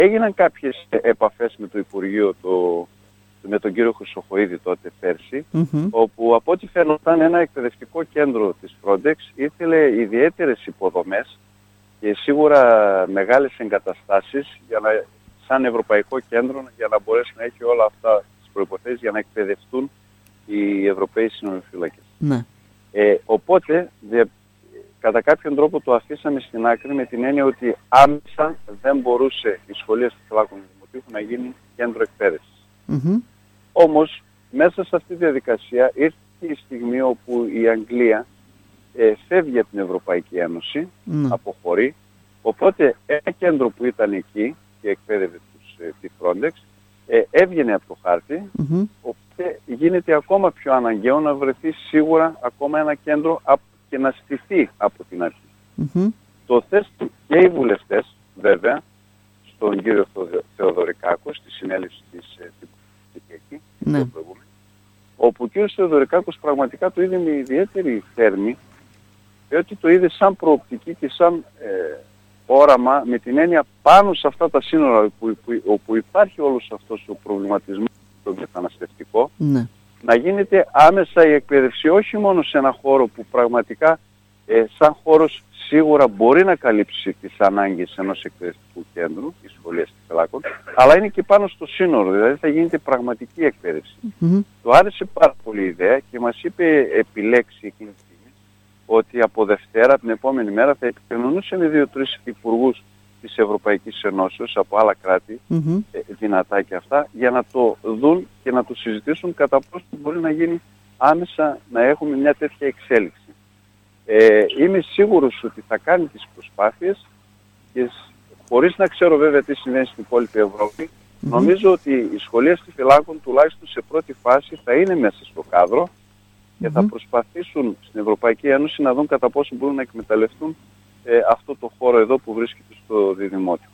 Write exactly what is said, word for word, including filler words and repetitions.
έγιναν κάποιες επαφές με το Υπουργείο, το, με τον κύριο Χρυσοχοΐδη τότε πέρσι, Mm-hmm. όπου από ό,τι φαίνονταν ένα εκπαιδευτικό κέντρο της Frontex ήθελε ιδιαίτερες υποδομές και σίγουρα μεγάλες εγκαταστάσεις για να, σαν ευρωπαϊκό κέντρο, για να μπορέσει να έχει όλα αυτά τις προϋποθέσεις για να εκπαιδευτούν οι Ευρωπαίοι συνοριοφύλακες. Ναι. Ε, οπότε, δε, κατά κάποιον τρόπο το αφήσαμε στην άκρη με την έννοια ότι άμεσα δεν μπορούσε η σχολή αστυφυλάκων του Δημοτικού να γίνει κέντρο εκπαίδευσης. Mm-hmm. Όμως, μέσα σε αυτή τη διαδικασία ήρθε η στιγμή όπου η Αγγλία ε, φεύγει από την Ευρωπαϊκή Ένωση, Mm. αποχωρεί, οπότε ένα κέντρο που ήταν εκεί και εκπαίδευε τους, ε, τη Frontex, ε, έβγαινε από το χάρτη, Mm-hmm. οπότε γίνεται ακόμα πιο αναγκαίο να βρεθεί σίγουρα ακόμα ένα κέντρο και να στηθεί από την αρχή. Mm-hmm. Το θέσουν και οι βουλευτές, βέβαια, στον κύριο Θεοδωρικάκο, στη συνέλευση της Κυριακή, Ναι. όπου ο κύριος Θεοδωρικάκος πραγματικά το είδε με ιδιαίτερη θέρμη, διότι το είδε σαν προοπτική και σαν ε, όραμα, με την έννοια πάνω σε αυτά τα σύνορα όπου, που, όπου υπάρχει όλος αυτός ο προβληματισμός το μεταναστευτικό, Ναι. να γίνεται άμεσα η εκπαίδευση, όχι μόνο σε ένα χώρο που πραγματικά ε, σαν χώρος σίγουρα μπορεί να καλύψει τις ανάγκες ενός εκπαιδευτικού κέντρου, η σχολή αστυφυλάκων, αλλά είναι και πάνω στο σύνορο, δηλαδή θα γίνεται πραγματική εκπαίδευση. Mm-hmm. Του άρεσε πάρα πολύ η ιδέα και μας είπε επιλέξει εκείνη τη στιγμή ότι από Δευτέρα, την επόμενη μέρα, θα επικοινωνούσε με δύο-τρεις υπουργούς της Ευρωπαϊκής Ενώσεως από άλλα κράτη, Mm-hmm. ε, δυνατά και αυτά, για να το δουν και να το συζητήσουν κατά πόσο μπορεί να γίνει άμεσα να έχουμε μια τέτοια εξέλιξη. Ε, είμαι σίγουρος ότι θα κάνει τις προσπάθειες και χωρίς να ξέρω βέβαια τι συμβαίνει στην υπόλοιπη Ευρώπη, Mm-hmm. νομίζω ότι η σχολή αστυφυλάκων τουλάχιστον σε πρώτη φάση θα είναι μέσα στο κάδρο και Mm-hmm. θα προσπαθήσουν στην Ευρωπαϊκή Ένωση να δουν κατά πόσο μπορούν να εκμεταλλευτούν ε, αυτό το χώρο εδώ που βρίσκεται στο Διδημότιο.